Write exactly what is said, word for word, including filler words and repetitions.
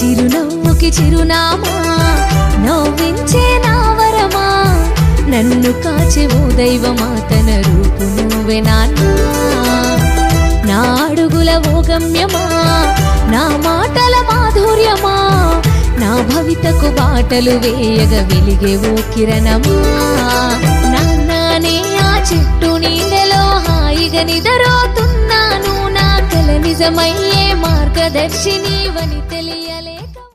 చిరునవ్వుకి చిరునామా నవ్వించే నా వరమా నన్ను కాచే ఓ దైవమా తన రూపు నువ్వే నాన్నా నా అడుగుల ఓ గమ్యమా నా మాటల మాధుర్యమా నా భవితకు బాటలు వేయగ వెలిగే ఓ కిరణమా నాన్నే ఆ చెట్టు నీడలో హాయిగా నిదరోతున్నాను నా కల నిజమయ్యే మార్గదర్శిని వని తెలియలే।